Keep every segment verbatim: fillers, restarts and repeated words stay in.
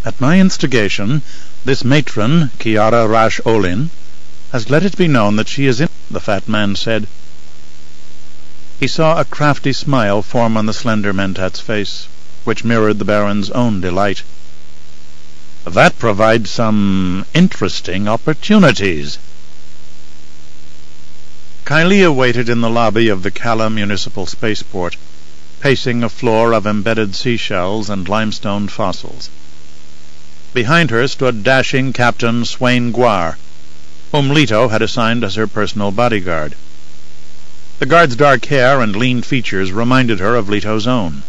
At my instigation, this matron, Kiara Rash-Olin, has let it be known that she is in," the fat man said. He saw a crafty smile form on the slender Mentat's face, which mirrored the Baron's own delight. "That provides some interesting opportunities." Kylea waited in the lobby of the Cala Municipal Spaceport, pacing a floor of embedded seashells and limestone fossils. Behind her stood dashing Captain Swain Guar, whom Leto had assigned as her personal bodyguard. The guard's dark hair and lean features reminded her of Leto's own.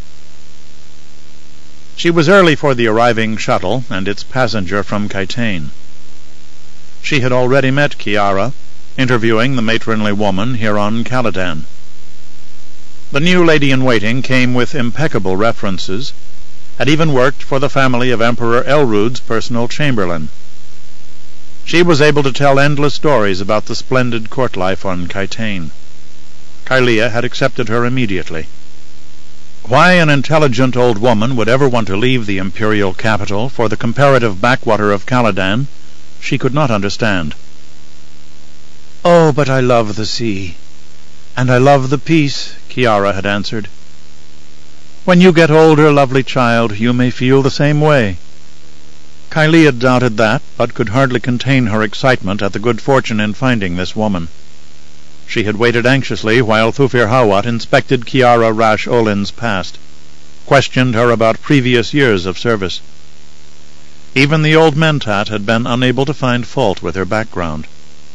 She was early for the arriving shuttle and its passenger from Kytane. She had already met Kiara, interviewing the matronly woman here on Caladan. The new lady-in-waiting came with impeccable references, had even worked for the family of Emperor Elrud's personal chamberlain. She was able to tell endless stories about the splendid court life on Kytane. Kylea had accepted her immediately. Why an intelligent old woman would ever want to leave the imperial capital for the comparative backwater of Caladan, she could not understand. "Oh, but I love the sea, and I love the peace," Kiara had answered. "When you get older, lovely child, you may feel the same way." Kylea doubted that, but could hardly contain her excitement at the good fortune in finding this woman. She had waited anxiously while Thufir Hawat inspected Kiara Rash-Olin's past, questioned her about previous years of service. Even the old Mentat had been unable to find fault with her background.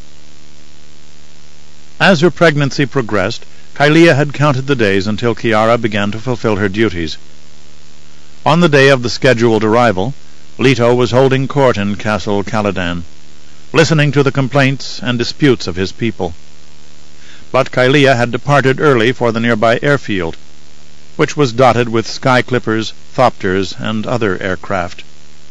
As her pregnancy progressed, Kylea had counted the days until Kiara began to fulfill her duties. On the day of the scheduled arrival, Leto was holding court in Castle Caladan, listening to the complaints and disputes of his people. But Kylea had departed early for the nearby airfield, which was dotted with sky-clippers, thopters, and other aircraft.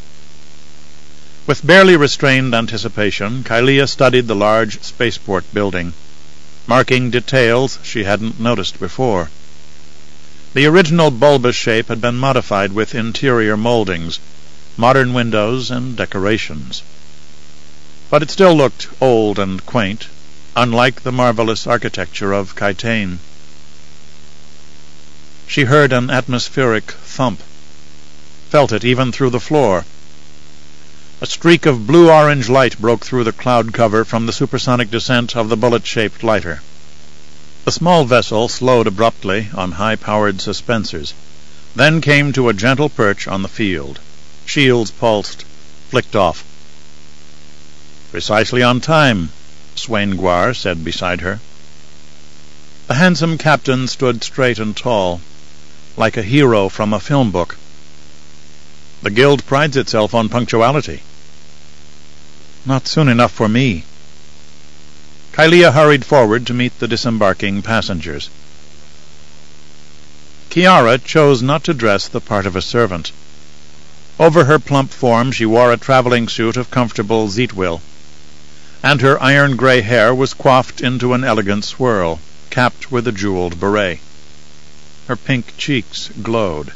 With barely restrained anticipation, Kylea studied the large spaceport building, marking details she hadn't noticed before. The original bulbous shape had been modified with interior moldings, modern windows, and decorations. But it still looked old and quaint, unlike the marvelous architecture of Kytane. She heard an atmospheric thump, felt it even through the floor. A streak of blue-orange light broke through the cloud cover from the supersonic descent of the bullet-shaped lighter. The small vessel slowed abruptly on high-powered suspensors, then came to a gentle perch on the field. Shields pulsed, flicked off. "Precisely on time," Swain Guar said beside her. The handsome captain stood straight and tall, like a hero from a film book. "The guild prides itself on punctuality." "Not soon enough for me." Kylea hurried forward to meet the disembarking passengers. Kiara chose not to dress the part of a servant. Over her plump form she wore a traveling suit of comfortable zeetwill, and her iron-gray hair was coiffed into an elegant swirl, capped with a jeweled beret. Her pink cheeks glowed.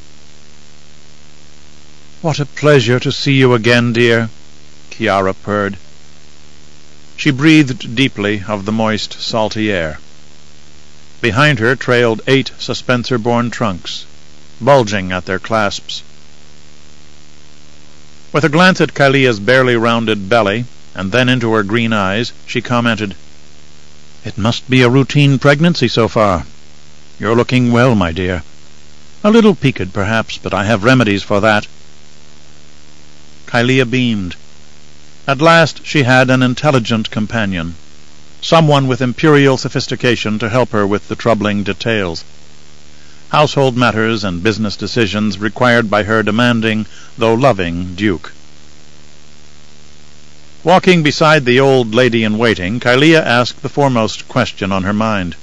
"What a pleasure to see you again, dear," Kiara purred. She breathed deeply of the moist, salty air. Behind her trailed eight suspensor-borne trunks, bulging at their clasps. With a glance at Kylea's barely rounded belly, and then into her green eyes, she commented, "It must be a routine pregnancy so far. You're looking well, my dear. A little peaked, perhaps, but I have remedies for that." Kylea beamed. At last she had an intelligent companion, someone with imperial sophistication to help her with the troubling details. Household matters and business decisions required by her demanding, though loving, duke. Walking beside the old lady-in-waiting, Kylea asked the foremost question on her mind.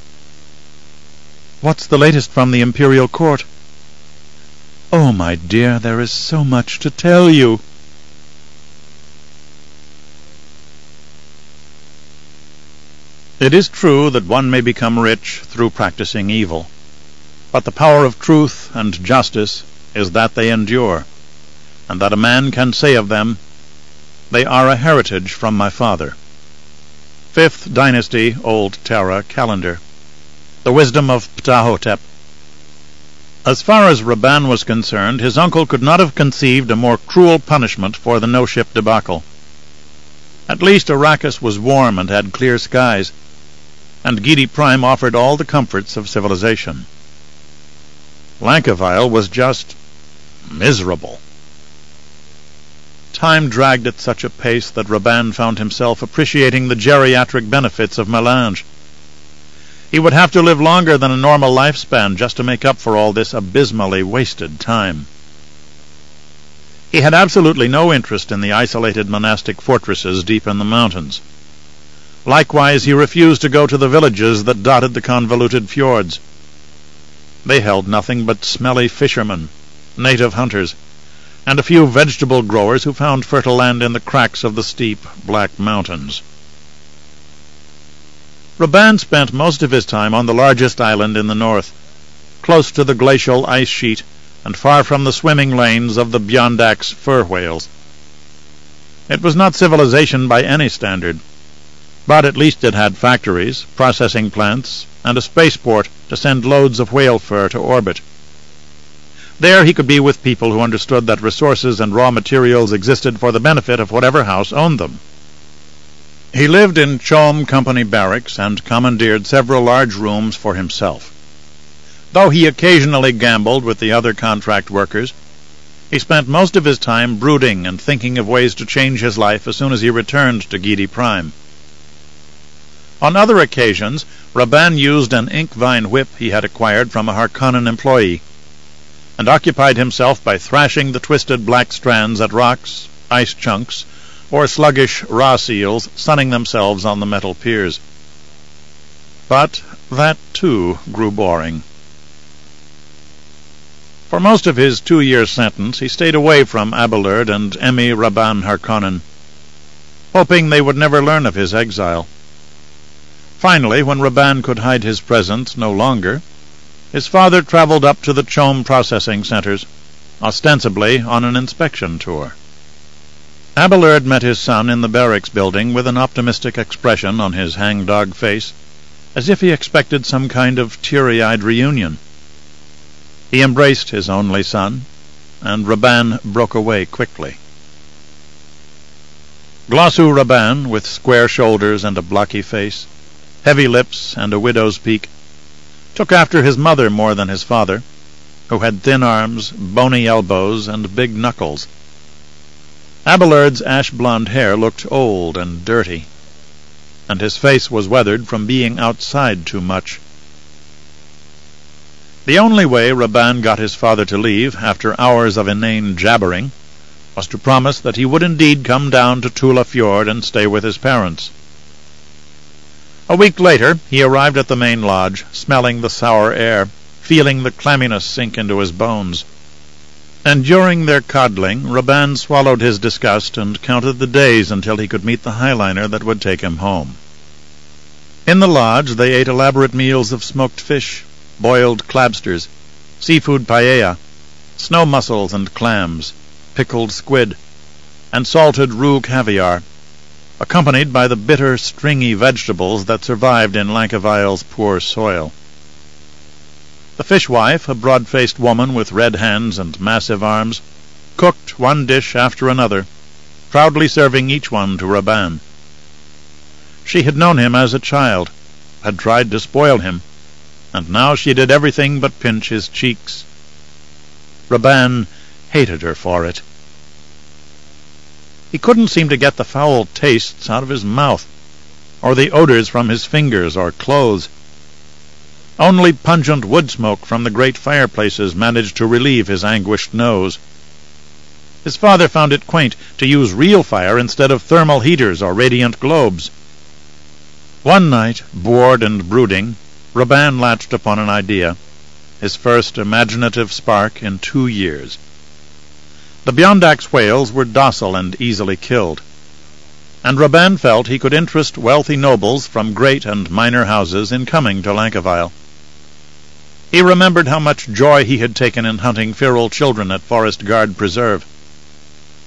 "What's the latest from the imperial court?" "Oh, my dear, there is so much to tell you." It is true that one may become rich through practicing evil, but the power of truth and justice is that they endure. and that a man can say of them, "They are a heritage from my father." Fifth Dynasty, Old Terra calendar. The wisdom of Ptahhotep. As far as Rabban was concerned, his uncle could not have conceived a more cruel punishment for the no-ship debacle. At least Arrakis was warm and had clear skies, and Giedi Prime offered all the comforts of civilization. Lankavial was just miserable. Time dragged at such a pace that Rabban found himself appreciating the geriatric benefits of Melange. He would have to live longer than a normal lifespan just to make up for all this abysmally wasted time. He had absolutely no interest in the isolated monastic fortresses deep in the mountains. Likewise, he refused to go to the villages that dotted the convoluted fjords. They held nothing but smelly fishermen, native hunters, and a few vegetable growers who found fertile land in the cracks of the steep, black mountains. Rabban spent most of his time on the largest island in the north, close to the glacial ice sheet and far from the swimming lanes of the Beyondak's fur whales. It was not civilization by any standard, but at least it had factories, processing plants, and a spaceport to send loads of whale fur to orbit. There he could be with people who understood that resources and raw materials existed for the benefit of whatever house owned them. He lived in Chom Company barracks and commandeered several large rooms for himself. Though he occasionally gambled with the other contract workers, he spent most of his time brooding and thinking of ways to change his life as soon as he returned to Giedi Prime. On other occasions, Rabban used an ink-vine whip he had acquired from a Harkonnen employee, and occupied himself by thrashing the twisted black strands at rocks, ice chunks, or sluggish raw seals sunning themselves on the metal piers. But that, too, grew boring. For most of his two-year sentence, he stayed away from Abelard and Emmy Rabban Harkonnen, hoping they would never learn of his exile. Finally, when Rabban could hide his presence no longer, his father traveled up to the Chom processing centers, ostensibly on an inspection tour. Abelard met his son in the barracks building with an optimistic expression on his hangdog face, as if he expected some kind of teary-eyed reunion. He embraced his only son, and Rabban broke away quickly. Glossu Rabban, with square shoulders and a blocky face, heavy lips and a widow's peak, took after his mother more than his father, who had thin arms, bony elbows, and big knuckles. Abelard's ash-blonde hair looked old and dirty, and his face was weathered from being outside too much. The only way Rabban got his father to leave, after hours of inane jabbering, was to promise that he would indeed come down to Tula Fjord and stay with his parents. A week later, he arrived at the main lodge, smelling the sour air, feeling the clamminess sink into his bones. And during their coddling, Rabban swallowed his disgust and counted the days until he could meet the highliner that would take him home. In the lodge, they ate elaborate meals of smoked fish, boiled clabsters, seafood paella, snow mussels and clams, pickled squid, and salted roux caviar, accompanied by the bitter, stringy vegetables that survived in Lankavial's poor soil. The fishwife, a broad-faced woman with red hands and massive arms, cooked one dish after another, proudly serving each one to Rabban. She had known him as a child, had tried to spoil him, and now she did everything but pinch his cheeks. Rabban hated her for it. He couldn't seem to get the foul tastes out of his mouth, or the odors from his fingers or clothes. Only pungent wood smoke from the great fireplaces managed to relieve his anguished nose. His father found it quaint to use real fire instead of thermal heaters or radiant globes. One night, bored and brooding, Rabban latched upon an idea, his first imaginative spark in two years. The Beyondak's whales were docile and easily killed, and Rabban felt he could interest wealthy nobles from great and minor houses in coming to Lankavial. He remembered how much joy he had taken in hunting feral children at Forest Guard Preserve,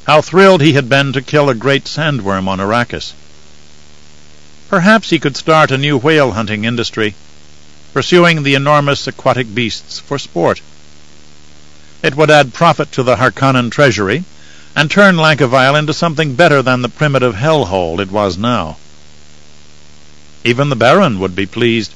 How thrilled he had been to kill a great sandworm on Arrakis. Perhaps he could start a new whale-hunting industry, pursuing the enormous aquatic beasts for sport. It would add profit to the Harkonnen treasury, and turn Lanka-Vile into something better than the primitive hellhole it was now. Even the Baron would be pleased.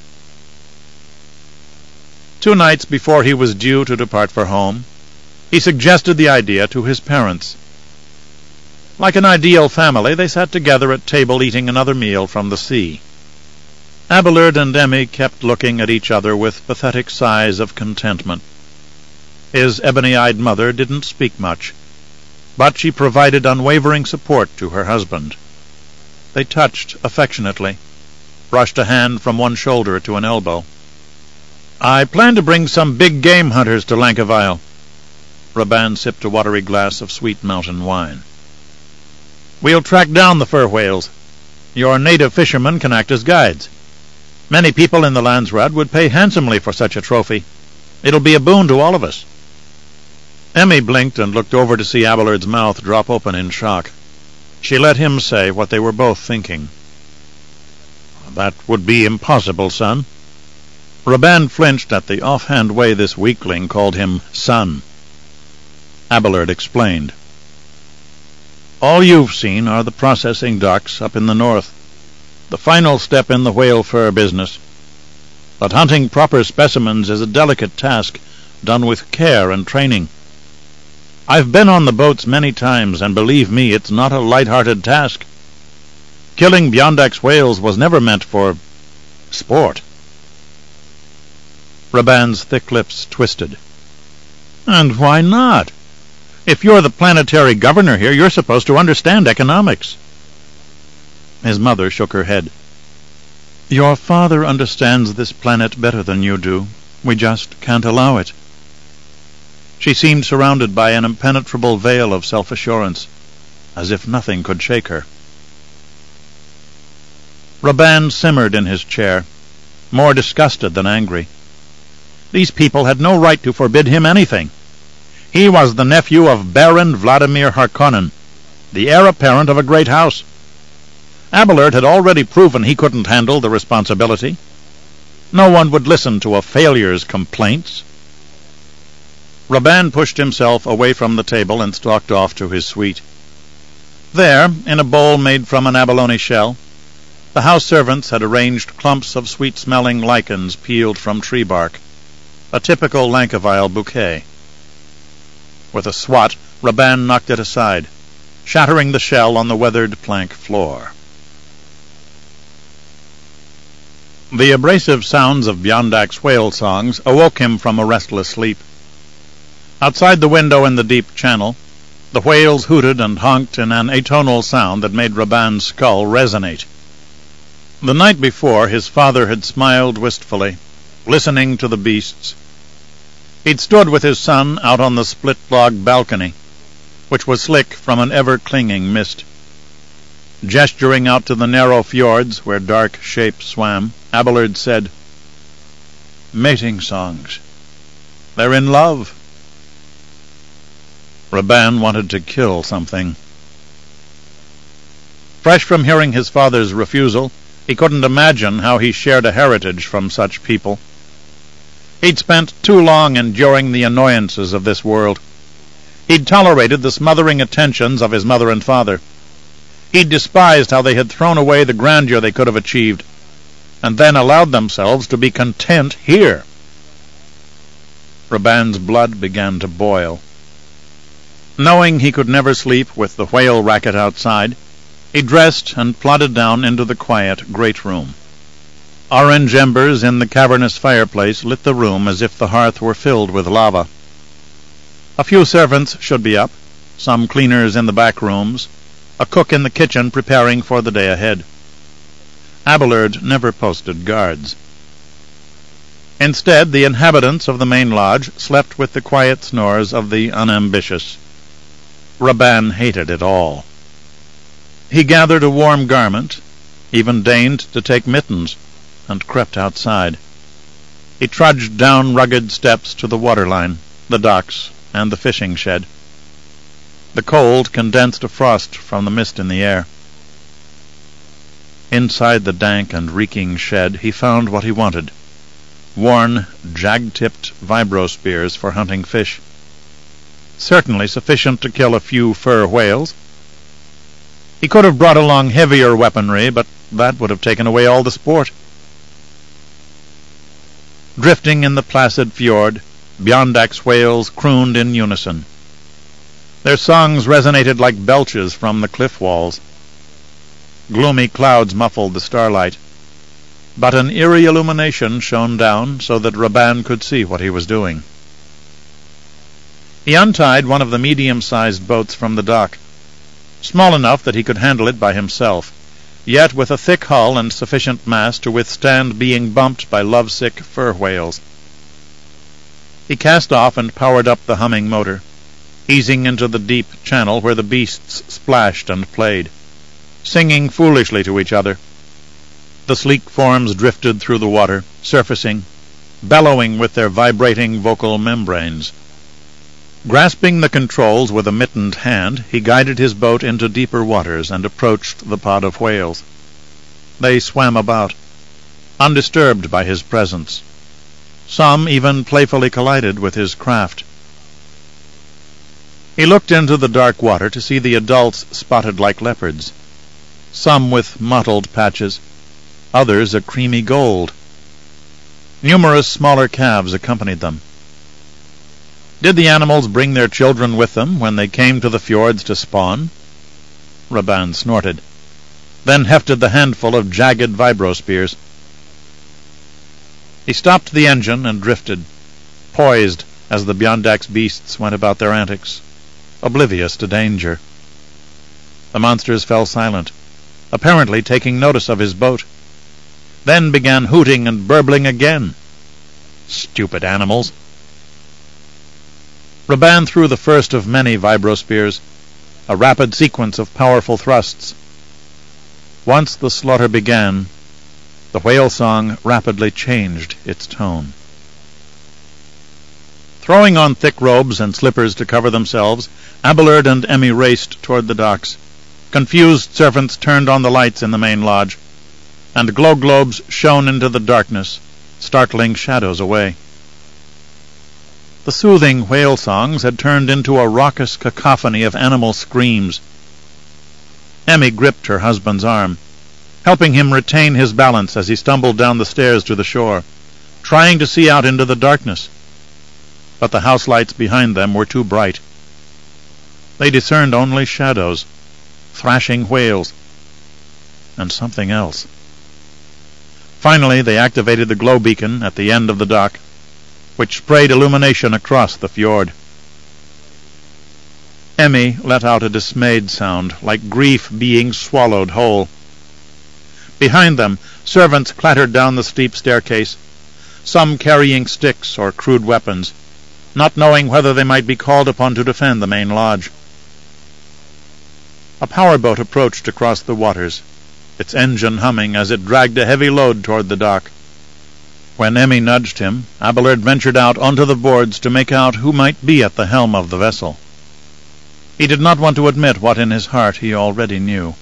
Two nights before he was due to depart for home, he suggested the idea to his parents. Like an ideal family, they sat together at table eating another meal from the sea. Abelard and Emmy kept looking at each other with pathetic sighs of contentment. His ebony-eyed mother didn't speak much, but she provided unwavering support to her husband. They touched affectionately, brushed a hand from one shoulder to an elbow. "I plan to bring some big game hunters to Lanka-Vile." Raban sipped a watery glass of sweet mountain wine. "We'll track down the fur whales. Your native fishermen can act as guides. Many people in the Landsraad would pay handsomely for such a trophy. It'll be a boon to all of us." Emmy blinked and looked over to see Abelard's mouth drop open in shock. She let him say what they were both thinking. "That would be impossible, son." Raban flinched at the offhand way this weakling called him son. Abelard explained. "All you've seen are the processing docks up in the north, the final step in the whale fur business. But hunting proper specimens is a delicate task, done with care and training. I've been on the boats many times, and believe me, it's not a light-hearted task. Killing Biondax whales was never meant for sport." Raban's thick lips twisted. "And why not? If you're the planetary governor here, you're supposed to understand economics." His mother shook her head. "Your father understands this planet better than you do. We just can't allow it." She seemed surrounded by an impenetrable veil of self-assurance, as if nothing could shake her. Raban simmered in his chair, more disgusted than angry. These people had no right to forbid him anything. He was the nephew of Baron Vladimir Harkonnen, the heir apparent of a great house. Abelard had already proven he couldn't handle the responsibility. No one would listen to a failure's complaints. Raban pushed himself away from the table and stalked off to his suite. There, in a bowl made from an abalone shell, the house servants had arranged clumps of sweet-smelling lichens peeled from tree bark, a typical Lanka-Vile bouquet. With a swat, Raban knocked it aside, shattering the shell on the weathered plank floor. The abrasive sounds of Biondax whale songs awoke him from a restless sleep. Outside the window in the deep channel, the whales hooted and honked in an atonal sound that made Raban's skull resonate. The night before, his father had smiled wistfully, listening to the beasts. He'd stood with his son out on the split-log balcony, which was slick from an ever-clinging mist. Gesturing out to the narrow fjords where dark shapes swam, Abelard said, "Mating songs. They're in love." Raban wanted to kill something. Fresh from hearing his father's refusal, he couldn't imagine how he shared a heritage from such people. He'd spent too long enduring the annoyances of this world. He'd tolerated the smothering attentions of his mother and father. He'd despised how they had thrown away the grandeur they could have achieved, and then allowed themselves to be content here. Raban's blood began to boil. Knowing he could never sleep with the whale racket outside, he dressed and plodded down into the quiet great room. Orange embers in the cavernous fireplace lit the room as if the hearth were filled with lava. A few servants should be up, some cleaners in the back rooms, a cook in the kitchen preparing for the day ahead. Abelard never posted guards. Instead, the inhabitants of the main lodge slept with the quiet snores of the unambitious. Raban hated it all. He gathered a warm garment, even deigned to take mittens, and crept outside. He trudged down rugged steps to the waterline, the docks, and the fishing shed. The cold condensed a frost from the mist in the air. Inside the dank and reeking shed he found what he wanted: worn, jag-tipped vibro-spears for hunting fish. Certainly sufficient to kill a few fur whales. He could have brought along heavier weaponry, but that would have taken away all the sport. Drifting in the placid fjord, Bjørndax whales crooned in unison. Their songs resonated like belches from the cliff walls. Gloomy clouds muffled the starlight, but an eerie illumination shone down so that Raban could see what he was doing. He untied one of the medium-sized boats from the dock, small enough that he could handle it by himself, yet with a thick hull and sufficient mass to withstand being bumped by lovesick fur whales. He cast off and powered up the humming motor, easing into the deep channel where the beasts splashed and played, singing foolishly to each other. The sleek forms drifted through the water, surfacing, bellowing with their vibrating vocal membranes. Grasping the controls with a mittened hand, he guided his boat into deeper waters and approached the pod of whales. They swam about, undisturbed by his presence. Some even playfully collided with his craft. He looked into the dark water to see the adults spotted like leopards, some with mottled patches, others a creamy gold. Numerous smaller calves accompanied them. Did the animals bring their children with them when they came to the fjords to spawn? Raban snorted, then hefted the handful of jagged vibro-spears. He stopped the engine and drifted, poised as the Bjørndax beasts went about their antics, oblivious to danger. The monsters fell silent, apparently taking notice of his boat, then began hooting and burbling again. Stupid animals! Raban threw the first of many vibro-spears, a rapid sequence of powerful thrusts. Once the slaughter began, the whale song rapidly changed its tone. Throwing on thick robes and slippers to cover themselves, Abelard and Emmy raced toward the docks. Confused servants turned on the lights in the main lodge, and glow globes shone into the darkness, startling shadows away. The soothing whale songs had turned into a raucous cacophony of animal screams. Emmy gripped her husband's arm, helping him retain his balance as he stumbled down the stairs to the shore, trying to see out into the darkness. But the house lights behind them were too bright. They discerned only shadows, thrashing whales, and something else. Finally, they activated the glow beacon at the end of the dock, which sprayed illumination across the fjord. Emmy let out a dismayed sound, like grief being swallowed whole. Behind them, servants clattered down the steep staircase, some carrying sticks or crude weapons, not knowing whether they might be called upon to defend the main lodge. A power boat approached across the waters, its engine humming as it dragged a heavy load toward the dock. When Emmy nudged him, Abelard ventured out onto the boards to make out who might be at the helm of the vessel. He did not want to admit what in his heart he already knew.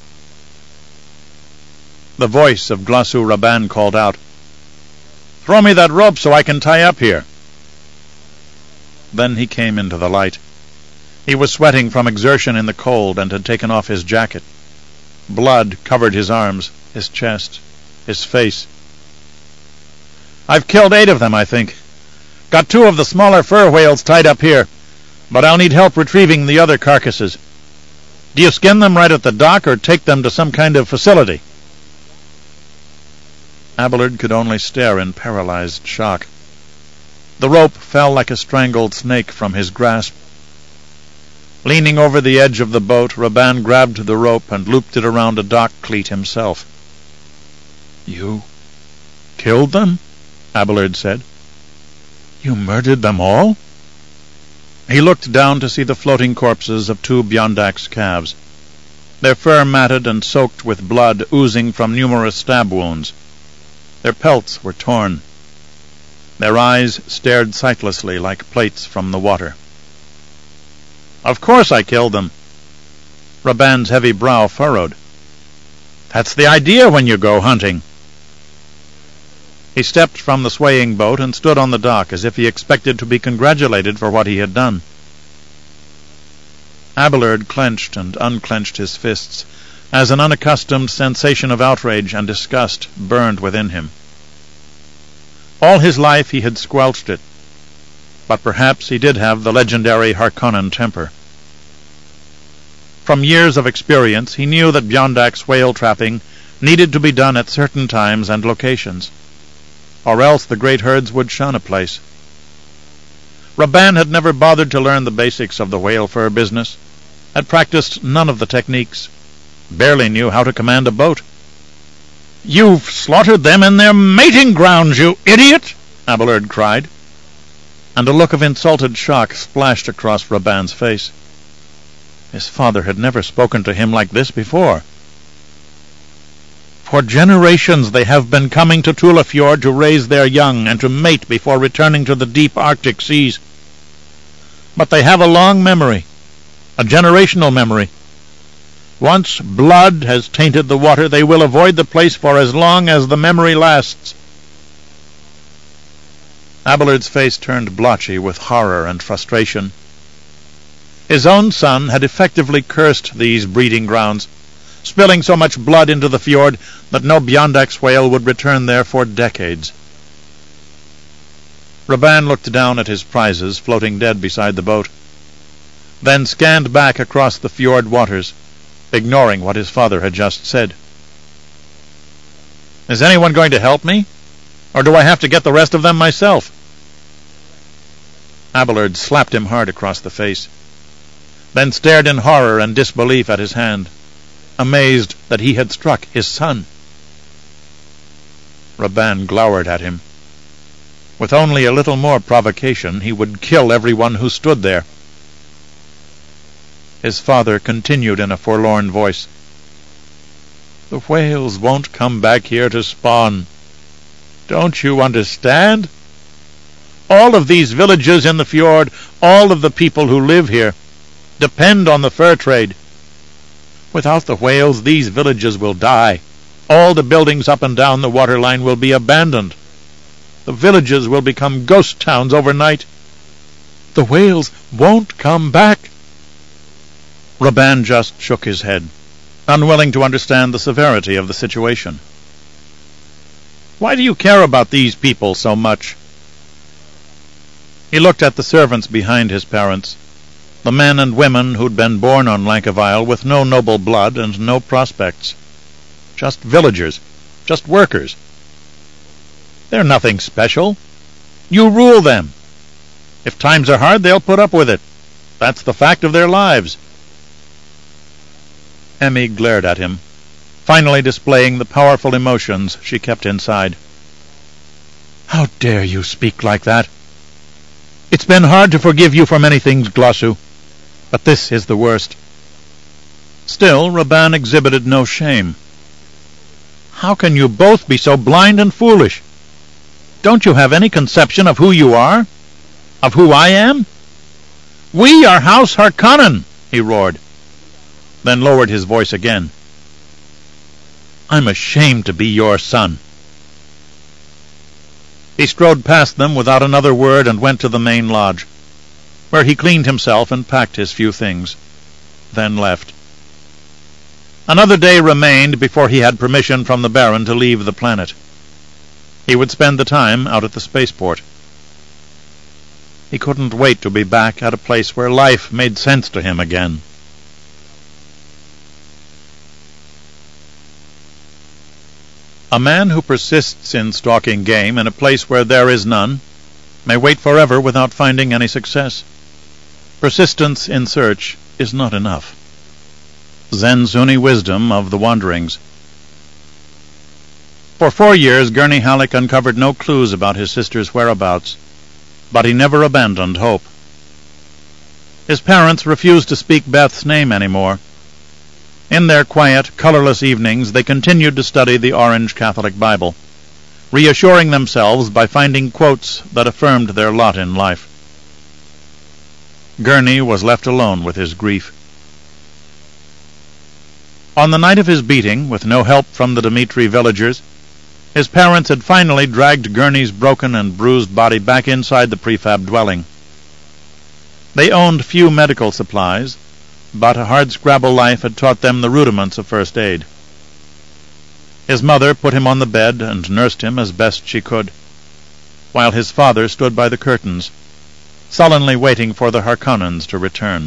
The voice of Glossu Raban called out, "Throw me that rope so I can tie up here." Then he came into the light. He was sweating from exertion in the cold and had taken off his jacket. Blood covered his arms, his chest, his face. "I've killed eight of them, I think. Got two of the smaller fur whales tied up here, but I'll need help retrieving the other carcasses. Do you skin them right at the dock or take them to some kind of facility?" Abelard could only stare in paralyzed shock. The rope fell like a strangled snake from his grasp. Leaning over the edge of the boat, Raban grabbed the rope and looped it around a dock cleat himself. "You killed them?" Abelard said. "You murdered them all?" He looked down to see the floating corpses of two Bjørndax calves, their fur matted and soaked with blood oozing from numerous stab wounds. Their pelts were torn. Their eyes stared sightlessly like plates from the water. "Of course I killed them," Raban's heavy brow furrowed. "That's the idea when you go hunting." He stepped from the swaying boat and stood on the dock as if he expected to be congratulated for what he had done. Abelard clenched and unclenched his fists as an unaccustomed sensation of outrage and disgust burned within him. All his life he had squelched it, but perhaps he did have the legendary Harkonnen temper. From years of experience, he knew that Beyondak's whale trapping needed to be done at certain times and locations, or else the great herds would shun a place. Raban had never bothered to learn the basics of the whale fur business, had practiced none of the techniques, barely knew how to command a boat. "You've slaughtered them in their mating grounds, you idiot!" Abelard cried, and a look of insulted shock splashed across Raban's face. His father had never spoken to him like this before. "For generations they have been coming to Tula Fjord to raise their young and to mate before returning to the deep Arctic seas. But they have a long memory, a generational memory. Once blood has tainted the water, they will avoid the place for as long as the memory lasts." Abelard's face turned blotchy with horror and frustration. His own son had effectively cursed these breeding grounds, spilling so much blood into the fjord that no Beyondak's whale would return there for decades. Raban looked down at his prizes floating dead beside the boat, then scanned back across the fjord waters, ignoring what his father had just said. "Is anyone going to help me? Or do I have to get the rest of them myself?" Abelard slapped him hard across the face, then stared in horror and disbelief at his hand, amazed that he had struck his son. Raban glowered at him. With only a little more provocation, he would kill everyone who stood there. His father continued in a forlorn voice, "The whales won't come back here to spawn. Don't you understand? All of these villages in the fjord, all of the people who live here, depend on the fur trade. Without the whales, these villages will die. All the buildings up and down the waterline will be abandoned. The villages will become ghost towns overnight. The whales won't come back." Raban just shook his head, unwilling to understand the severity of the situation. "Why do you care about these people so much?" He looked at the servants behind his parents, the men and women who'd been born on Lankavile with no noble blood and no prospects. Just villagers, just workers. They're nothing special. You rule them. If times are hard, they'll put up with it. That's the fact of their lives. Emmy glared at him, finally displaying the powerful emotions she kept inside. "How dare you speak like that? It's been hard to forgive you for many things, Glossu, but this is the worst." Still, Raban exhibited no shame. "How can you both be so blind and foolish? Don't you have any conception of who you are? Of who I am? We are House Harkonnen," he roared, then lowered his voice again. "I'm ashamed to be your son." He strode past them without another word and went to the main lodge, where he cleaned himself and packed his few things, then left. Another day remained before he had permission from the Baron to leave the planet. He would spend the time out at the spaceport. He couldn't wait to be back at a place where life made sense to him again. A man who persists in stalking game in a place where there is none may wait forever without finding any success. Persistence in search is not enough. Zen-Zuni wisdom of the wanderings. For four years, Gurney Halleck uncovered no clues about his sister's whereabouts, but he never abandoned hope. His parents refused to speak Beth's name anymore. In their quiet, colorless evenings, they continued to study the Orange Catholic Bible, reassuring themselves by finding quotes that affirmed their lot in life. Gurney was left alone with his grief. On the night of his beating, with no help from the Dmitri villagers, his parents had finally dragged Gurney's broken and bruised body back inside the prefab dwelling. They owned few medical supplies, but a hard-scrabble life had taught them the rudiments of first aid. His mother put him on the bed and nursed him as best she could, while his father stood by the curtains, sullenly waiting for the Harkonnens to return.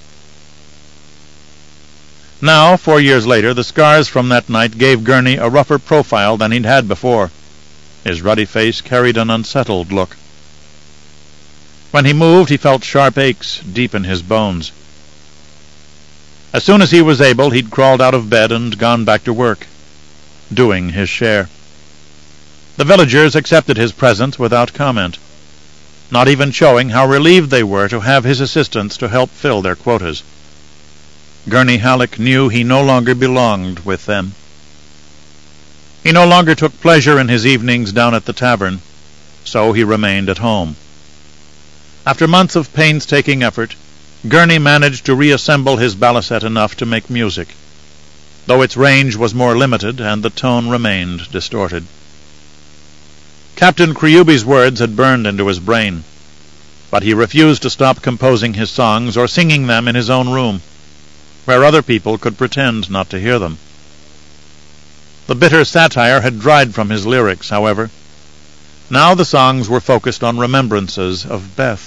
Now, four years later, the scars from that night gave Gurney a rougher profile than he'd had before. His ruddy face carried an unsettled look. When he moved, he felt sharp aches deep in his bones. As soon as he was able, he'd crawled out of bed and gone back to work, doing his share. The villagers accepted his presence without comment, not even showing how relieved they were to have his assistance to help fill their quotas. Gurney Halleck knew he no longer belonged with them. He no longer took pleasure in his evenings down at the tavern, so he remained at home. After months of painstaking effort, Gurney managed to reassemble his baliset enough to make music, though its range was more limited and the tone remained distorted. Captain Kryubi's words had burned into his brain, but he refused to stop composing his songs or singing them in his own room, where other people could pretend not to hear them. The bitter satire had dried from his lyrics, however. Now the songs were focused on remembrances of Beth.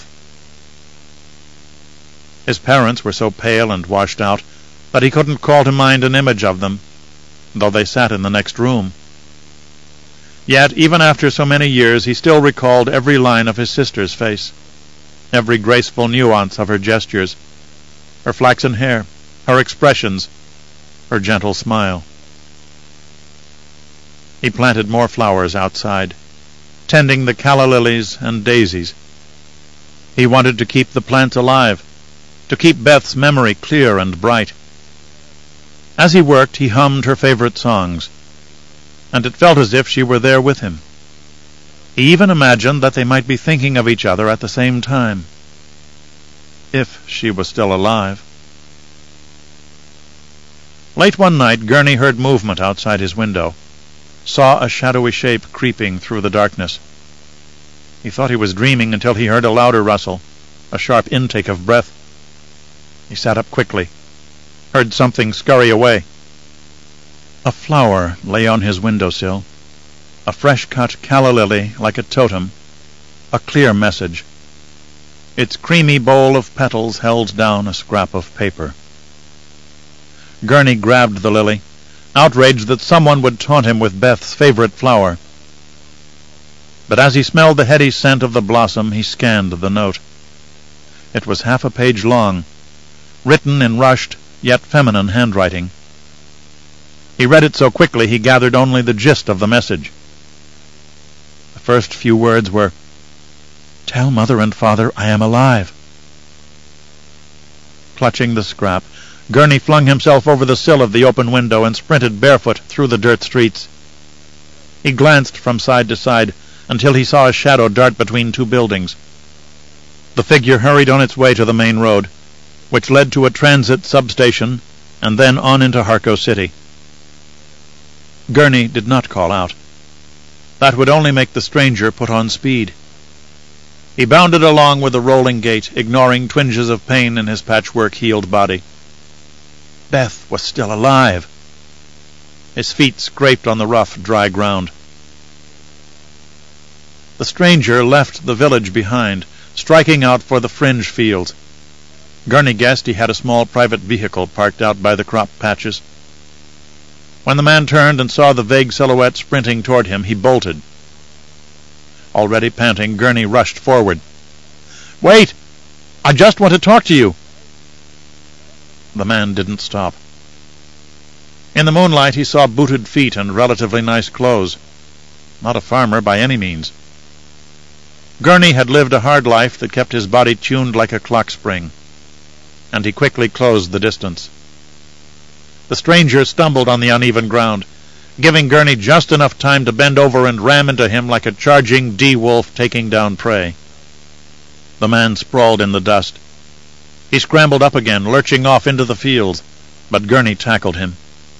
His parents were so pale and washed out that he couldn't call to mind an image of them, though they sat in the next room. Yet, even after so many years, he still recalled every line of his sister's face, every graceful nuance of her gestures, her flaxen hair, her expressions, her gentle smile. He planted more flowers outside, tending the calla lilies and daisies. He wanted to keep the plants alive, to keep Beth's memory clear and bright. As he worked, he hummed her favorite songs, and it felt as if she were there with him. He even imagined that they might be thinking of each other at the same time, if she was still alive. Late one night, Gurney heard movement outside his window, saw a shadowy shape creeping through the darkness. He thought he was dreaming until he heard a louder rustle, a sharp intake of breath. He sat up quickly, heard something scurry away. A flower lay on his windowsill, a fresh-cut calla lily like a totem, a clear message. Its creamy bowl of petals held down a scrap of paper. Gurney grabbed the lily, outraged that someone would taunt him with Beth's favorite flower. But as he smelled the heady scent of the blossom, he scanned the note. It was half a page long, written in rushed, yet feminine handwriting. He read it so quickly he gathered only the gist of the message. The first few words were, "Tell Mother and Father I am alive." Clutching the scrap, Gurney flung himself over the sill of the open window and sprinted barefoot through the dirt streets. He glanced from side to side until he saw a shadow dart between two buildings. The figure hurried on its way to the main road, which led to a transit substation and then on into Harco City. Gurney did not call out. That would only make the stranger put on speed. He bounded along with a rolling gait, ignoring twinges of pain in his patchwork-healed body. Beth was still alive. His feet scraped on the rough, dry ground. The stranger left the village behind, striking out for the fringe fields. Gurney guessed he had a small private vehicle parked out by the crop patches. When the man turned and saw the vague silhouette sprinting toward him, he bolted. Already panting, Gurney rushed forward. "Wait! I just want to talk to you!" The man didn't stop. In the moonlight he saw booted feet and relatively nice clothes. Not a farmer by any means. Gurney had lived a hard life that kept his body tuned like a clock spring, and he quickly closed the distance. The stranger stumbled on the uneven ground, giving Gurney just enough time to bend over and ram into him like a charging D-wolf taking down prey. The man sprawled in the dust. He scrambled up again, lurching off into the fields, but Gurney tackled him.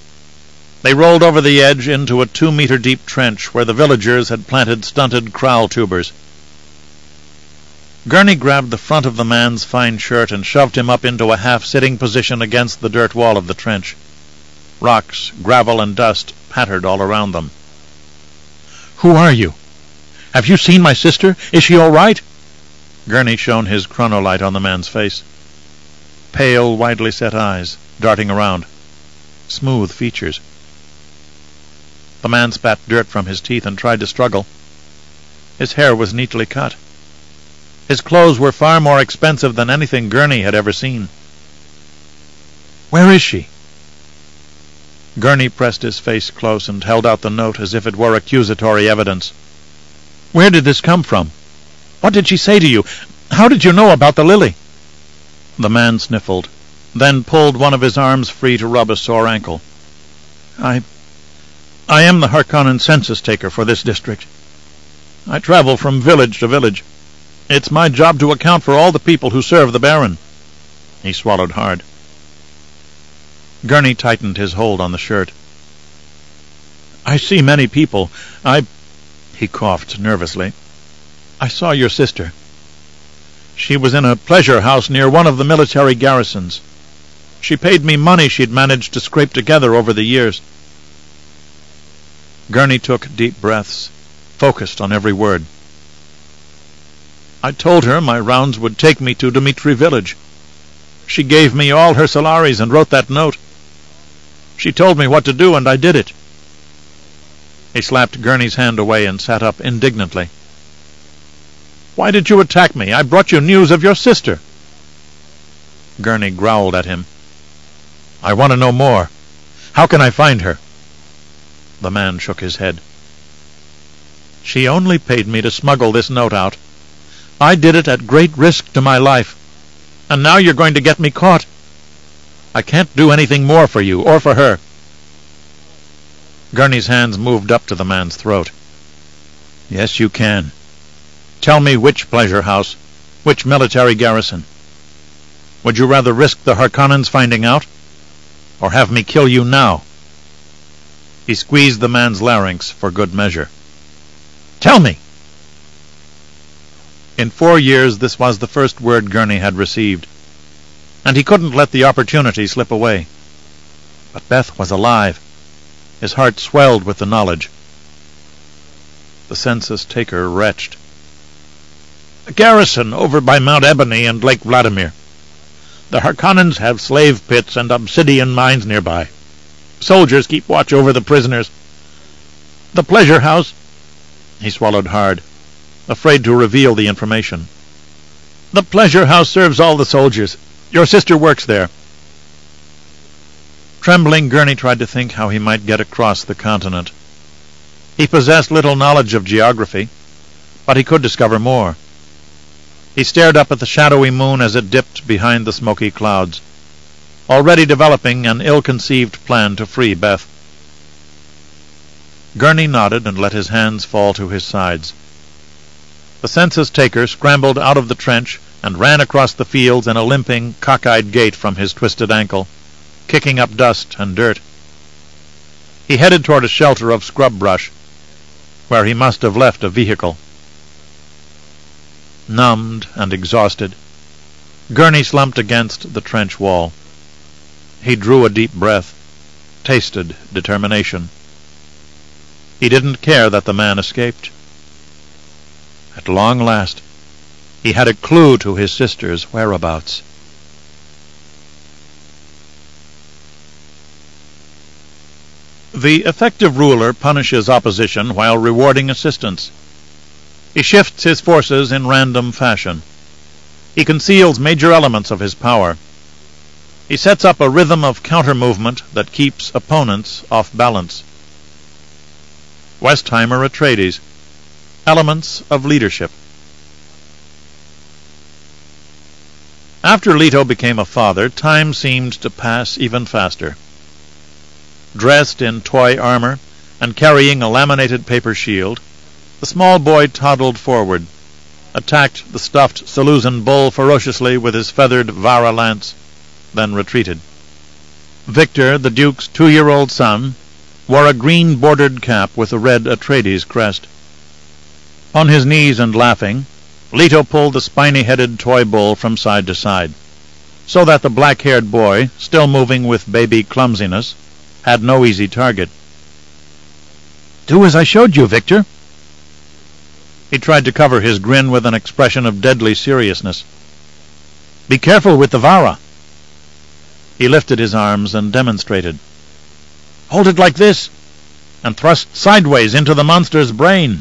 They rolled over the edge into a two-meter-deep trench where the villagers had planted stunted kraal tubers. Gurney grabbed the front of the man's fine shirt and shoved him up into a half-sitting position against the dirt wall of the trench. Rocks, gravel, and dust pattered all around them. "Who are you? Have you seen my sister? Is she all right?" Gurney shone his chronolight on the man's face. Pale, widely set eyes, darting around. Smooth features. The man spat dirt from his teeth and tried to struggle. His hair was neatly cut. His clothes were far more expensive than anything Gurney had ever seen. "Where is she?" Gurney pressed his face close and held out the note as if it were accusatory evidence. "Where did this come from? What did she say to you? How did you know about the lily?" The man sniffled, then pulled one of his arms free to rub a sore ankle. I... I am the Harkonnen census-taker for this district. I travel from village to village. It's my job to account for all the people who serve the Baron." He swallowed hard. Gurney tightened his hold on the shirt. "I see many people. I..." He coughed nervously. "I saw your sister. She was in a pleasure house near one of the military garrisons. She paid me money she'd managed to scrape together over the years." Gurney took deep breaths, focused on every word. "I told her my rounds would take me to Dimitri village. She gave me all her salaries and wrote that note. She told me what to do, and I did it." He slapped Gurney's hand away and sat up indignantly. "Why did you attack me? I brought you news of your sister." Gurney growled at him. "I want to know more. How can I find her?" The man shook his head. "She only paid me to smuggle this note out. I did it at great risk to my life. And now you're going to get me caught. I can't do anything more for you, or for her." Gurney's hands moved up to the man's throat. "Yes, you can. Tell me which pleasure house, which military garrison. Would you rather risk the Harkonnens finding out, or have me kill you now?" He squeezed the man's larynx for good measure. "Tell me!" In four years this was the first word Gurney had received, and he couldn't let the opportunity slip away. But Beth was alive. His heart swelled with the knowledge. The census-taker retched. "A garrison over by Mount Ebony and Lake Vladimir. The Harkonnens have slave pits and obsidian mines nearby. Soldiers keep watch over the prisoners. The pleasure house—" He swallowed hard, afraid to reveal the information. "The pleasure house serves all the soldiers. Your sister works there." Trembling, Gurney tried to think how he might get across the continent. He possessed little knowledge of geography, but he could discover more. He stared up at the shadowy moon as it dipped behind the smoky clouds, already developing an ill-conceived plan to free Beth. Gurney nodded and let his hands fall to his sides. The census-taker scrambled out of the trench and ran across the fields in a limping, cockeyed gait from his twisted ankle, kicking up dust and dirt. He headed toward a shelter of scrub brush, where he must have left a vehicle. Numbed and exhausted, Gurney slumped against the trench wall. He drew a deep breath, tasted determination. He didn't care that the man escaped. At long last, he had a clue to his sister's whereabouts. The effective ruler punishes opposition while rewarding assistance. He shifts his forces in random fashion. He conceals major elements of his power. He sets up a rhythm of counter-movement that keeps opponents off balance. Westheimer Atreides. Elements of leadership. After Leto became a father, time seemed to pass even faster. Dressed in toy armor and carrying a laminated paper shield, the small boy toddled forward, attacked the stuffed Seluzan bull ferociously with his feathered Vara lance, then retreated. Victor, the Duke's two-year-old son, wore a green-bordered cap with a red Atreides crest. On his knees and laughing, Leto pulled the spiny-headed toy bull from side to side, so that the black-haired boy, still moving with baby clumsiness, had no easy target. "Do as I showed you, Victor." He tried to cover his grin with an expression of deadly seriousness. "Be careful with the Vara." He lifted his arms and demonstrated. "Hold it like this, and thrust sideways into the monster's brain."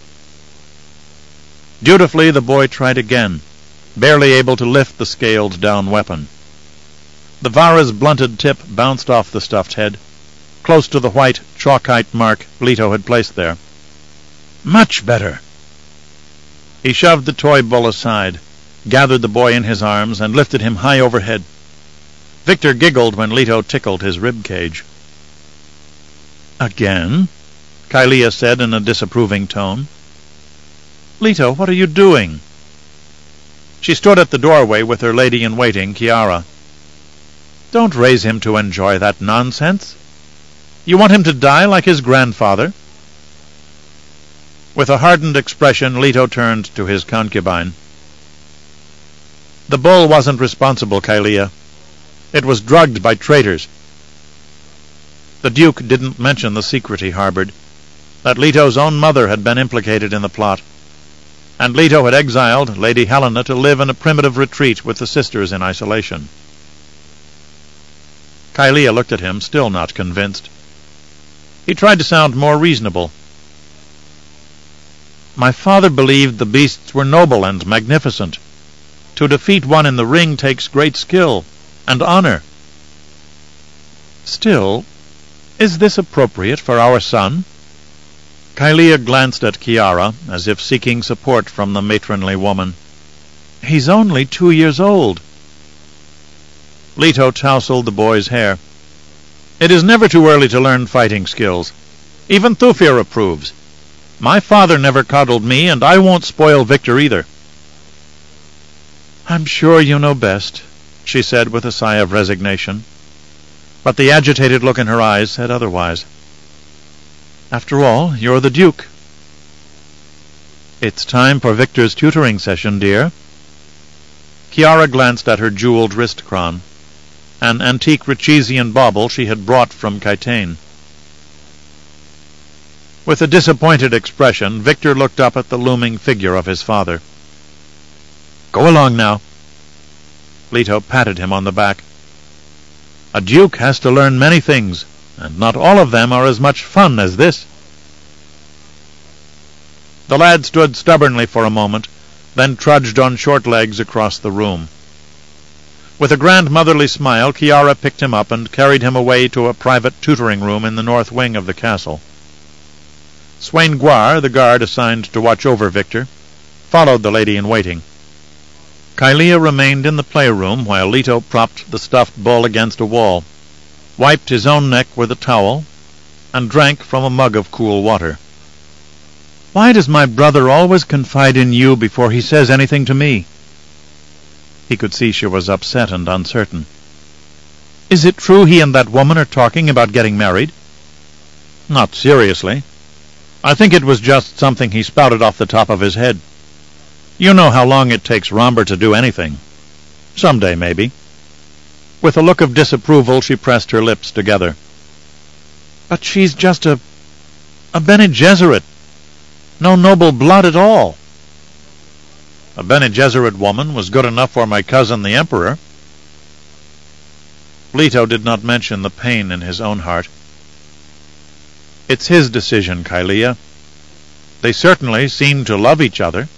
Dutifully the boy tried again, barely able to lift the scaled-down weapon. The Vara's blunted tip bounced off the stuffed head, close to the white chalkite mark Leto had placed there. "Much better." He shoved the toy bull aside, gathered the boy in his arms, and lifted him high overhead. Victor giggled when Leto tickled his rib cage. "Again?" Kylea said in a disapproving tone. "Leto, what are you doing?" She stood at the doorway with her lady-in-waiting, Kiara. "Don't raise him to enjoy that nonsense. You want him to die like his grandfather?" With a hardened expression, Leto turned to his concubine. "The bull wasn't responsible, Kylea. It was drugged by traitors." The Duke didn't mention the secret he harbored, that Leto's own mother had been implicated in the plot, and Leto had exiled Lady Helena to live in a primitive retreat with the sisters in isolation. Kylea looked at him, still not convinced. He tried to sound more reasonable. "My father believed the beasts were noble and magnificent. To defeat one in the ring takes great skill and honor. Still, is this appropriate for our son?" Kylea glanced at Kiara, as if seeking support from the matronly woman. "He's only two years old." Leto tousled the boy's hair. "It is never too early to learn fighting skills. Even Thufir approves. My father never coddled me, and I won't spoil Victor either." "I'm sure you know best," she said with a sigh of resignation. But the agitated look in her eyes said otherwise. "After all, you're the Duke." "It's time for Victor's tutoring session, dear." Kiara glanced at her jeweled wrist chron, an antique Richezian bauble she had brought from Kytane. With a disappointed expression, Victor looked up at the looming figure of his father. "Go along now." Leto patted him on the back. "A duke has to learn many things, and not all of them are as much fun as this." The lad stood stubbornly for a moment, then trudged on short legs across the room. With a grandmotherly smile, Kiara picked him up and carried him away to a private tutoring room in the north wing of the castle. Swain Gwar, the guard assigned to watch over Victor, followed the lady-in-waiting. Kylea remained in the playroom while Leto propped the stuffed bull against a wall, wiped his own neck with a towel, and drank from a mug of cool water. "Why does my brother always confide in you before he says anything to me?" He could see she was upset and uncertain. "Is it true he and that woman are talking about getting married?" "Not seriously. I think it was just something he spouted off the top of his head. You know how long it takes Romber to do anything. Someday, maybe." With a look of disapproval, she pressed her lips together. "But she's just a... a Bene Gesserit. No noble blood at all." "A Bene Gesserit woman was good enough for my cousin the Emperor." Leto did not mention the pain in his own heart. "It's his decision, Kylea. They certainly seem to love each other."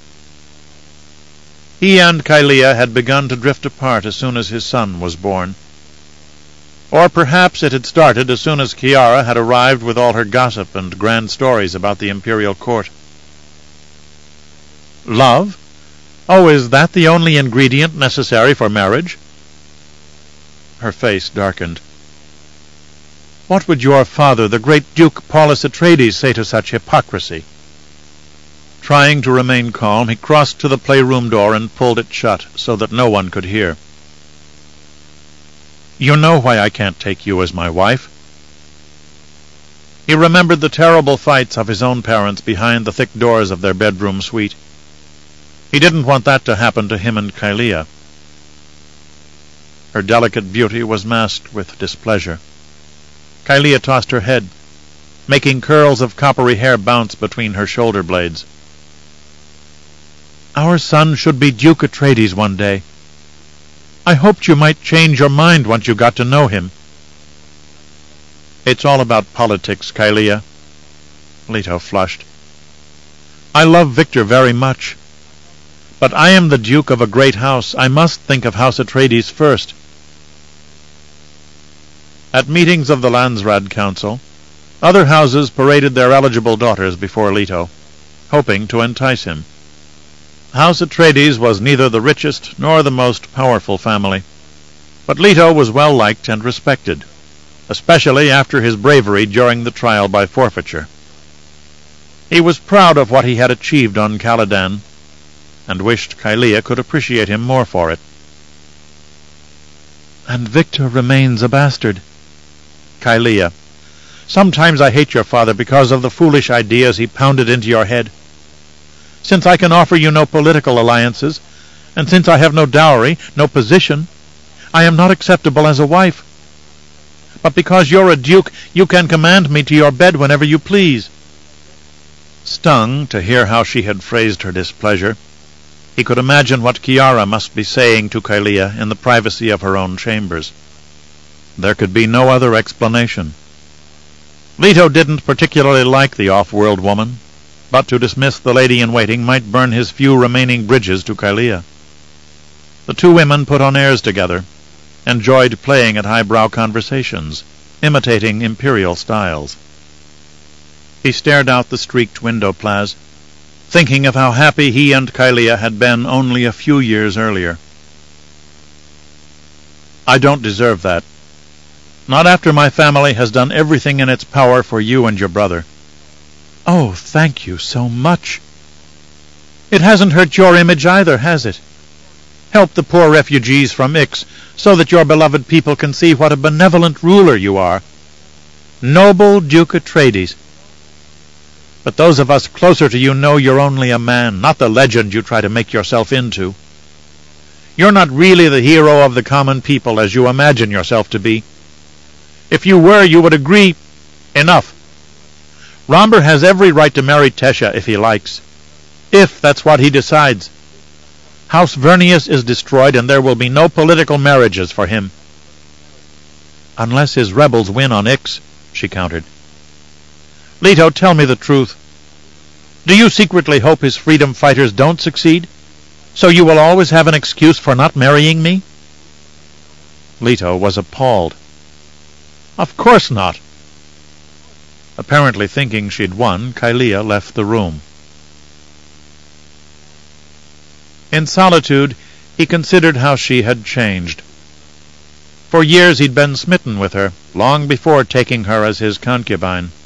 He and Kylea had begun to drift apart as soon as his son was born. Or perhaps it had started as soon as Kiara had arrived with all her gossip and grand stories about the imperial court. "Love? Oh, is that the only ingredient necessary for marriage?" Her face darkened. "What would your father, the great Duke Paulus Atreides, say to such hypocrisy?" Trying to remain calm, he crossed to the playroom door and pulled it shut so that no one could hear. "You know why I can't take you as my wife." He remembered the terrible fights of his own parents behind the thick doors of their bedroom suite. He didn't want that to happen to him and Kalia. Her delicate beauty was masked with displeasure. Kalia tossed her head, making curls of coppery hair bounce between her shoulder blades. "Our son should be Duke Atreides one day. I hoped you might change your mind once you got to know him." "It's all about politics, Kalia." Leto flushed. "I love Victor very much. But I am the Duke of a great house. I must think of House Atreides first." At meetings of the Landsraad Council, other houses paraded their eligible daughters before Leto, hoping to entice him. House Atreides was neither the richest nor the most powerful family, but Leto was well liked and respected, especially after his bravery during the trial by forfeiture. He was proud of what he had achieved on Caladan, and wished Kalia could appreciate him more for it. "And Victor remains a bastard." "Kalia, sometimes I hate your father because of the foolish ideas he pounded into your head. Since I can offer you no political alliances, and since I have no dowry, no position, I am not acceptable as a wife. But because you're a duke, you can command me to your bed whenever you please." Stung to hear how she had phrased her displeasure, he could imagine what Kiara must be saying to Kalia in the privacy of her own chambers. There could be no other explanation. Leto didn't particularly like the off-world woman, but to dismiss the lady-in-waiting might burn his few remaining bridges to Kalia. The two women put on airs together, enjoyed playing at highbrow conversations, imitating imperial styles. He stared out the streaked window plaza, thinking of how happy he and Kalia had been only a few years earlier. "I don't deserve that. Not after my family has done everything in its power for you and your brother." "Oh, thank you so much." "It hasn't hurt your image either, has it? Help the poor refugees from Ix, so that your beloved people can see what a benevolent ruler you are. Noble Duke Atreides. But those of us closer to you know you're only a man, not the legend you try to make yourself into. You're not really the hero of the common people as you imagine yourself to be. If you were, you would agree. Enough. Romber has every right to marry Tesha if he likes. If that's what he decides. House Vernius is destroyed, and there will be no political marriages for him." "Unless his rebels win on Ix," she countered. "Leto, tell me the truth. Do you secretly hope his freedom fighters don't succeed, so you will always have an excuse for not marrying me?" Leto was appalled. "Of course not." Apparently thinking she'd won, Kalia left the room. In solitude, he considered how she had changed. For years he'd been smitten with her, long before taking her as his concubine.